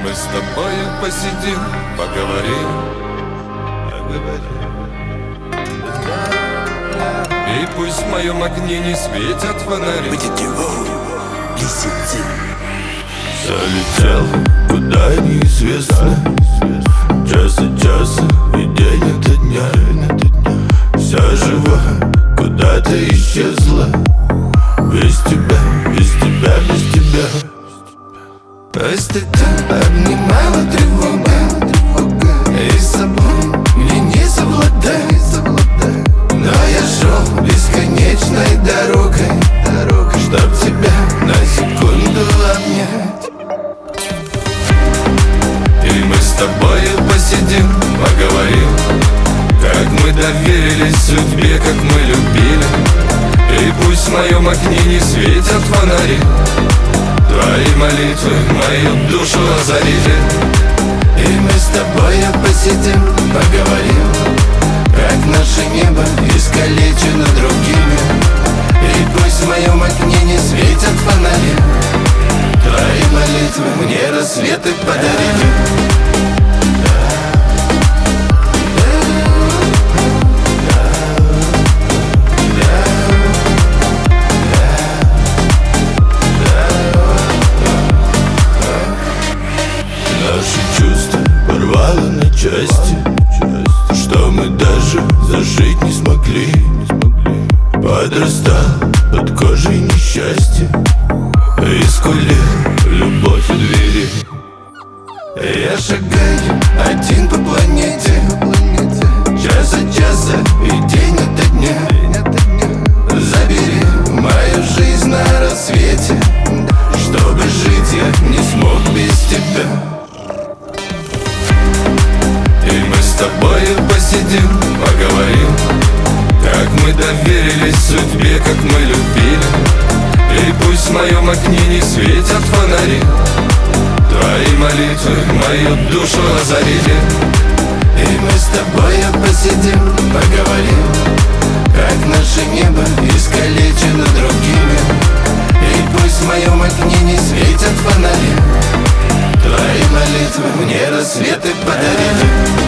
Мы с тобою посидим, поговорим, и пусть в моем окне не светят фонари. Залетел куда неизвестно, час от часа и день ото дня. Вся жива куда-то исчезла. Без тебя, без тебя, без тебя. Постепенно обнимала тревога, и с собой мне не совладать. Но я шел бесконечной дорогой, чтоб тебя на секунду обнять. И мы с тобою посидим, поговорим, как мы доверились судьбе, как мы любили. И пусть в моем окне не светят фонари, твои молитвы мою душу озарили. И мы с тобою посидим, поговорим, как наше небо искалечено другими. И пусть в моем окне не светят фонари, твои молитвы мне рассветы подарили. Наши чувства порвало на части, что мы даже зажить не смогли. Подрастал под кожей несчастье и скулил любовь у двери. Я шагаю один по планете, час от часа и день ото дня. Забери мою жизнь на рассвете, чтобы жить я не смог без тебя. И мы с тобою посидим, поговорим, как мы доверились судьбе, как мы любили. И пусть в моем окне не светят фонари, твои молитвы мою душу озарили. И мы с тобою посидим, поговорим, как наше небо искалечено другими. И пусть в моем окне не светят фонари, твои молитвы мне рассветы подарили.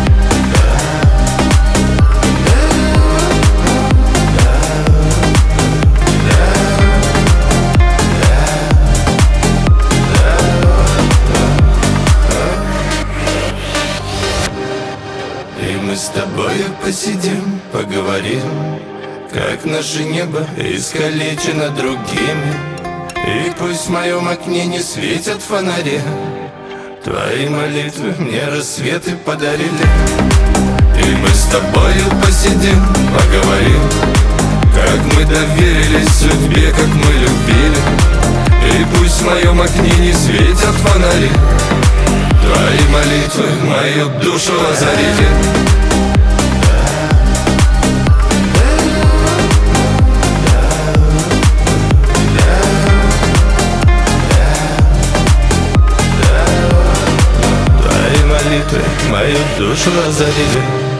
И мы с тобою посидим, поговорим, как наше небо искалечено другими. И пусть в моем окне не светят фонари, твои молитвы мне рассветы подарили. И мы с тобою посидим, поговорим, как мы доверились судьбе, как мы любили. И пусть в моем окне не светят фонари, твои молитвы мою душу озарили. Твои молитвы мою душу озарили.